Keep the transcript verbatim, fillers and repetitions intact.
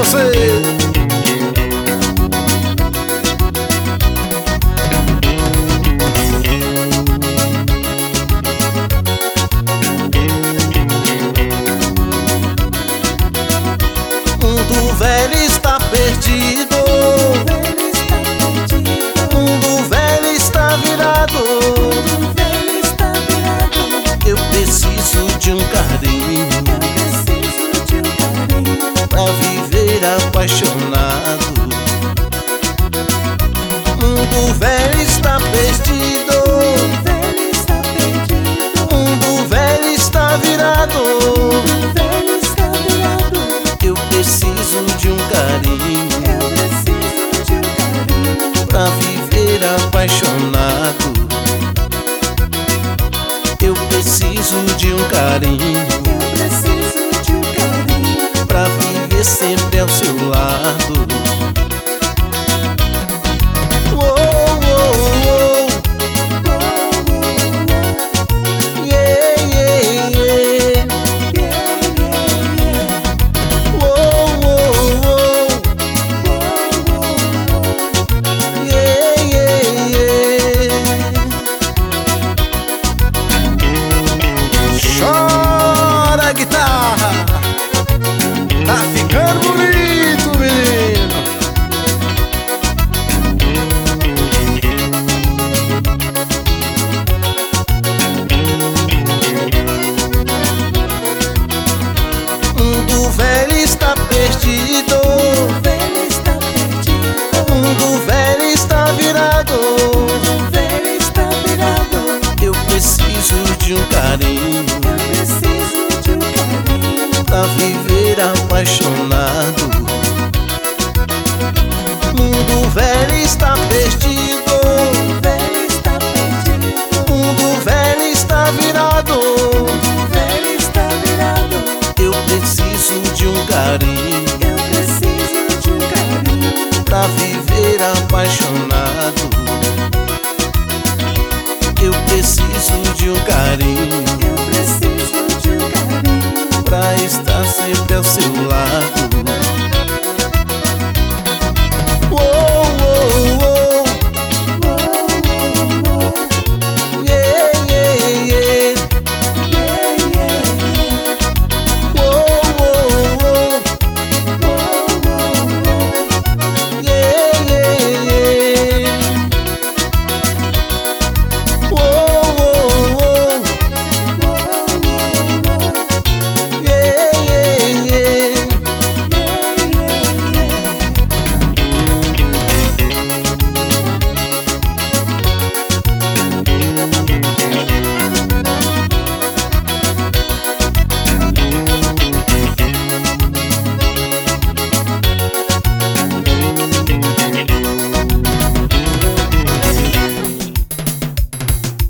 você. Mundo velho está perdido, mundo velho está virado. Eu preciso de um carinho pra viver apaixonado. Mundo velho está perdido, mundo velho está virado. Eu preciso de um carinho pra viver apaixonado. Eu preciso de um carinho pra viver sempre ao seu lado. Oh, oh, oh. Yeah, yeah, yeah. Oh, oh, oh. Yeah, yeah, yeah. Chora, guitarra, tá ficando bonito, menino. Mundo velho está perdido, mundo velho está virado. Eu preciso de um carinho pra viver apaixonado. Mundo velho está perdido,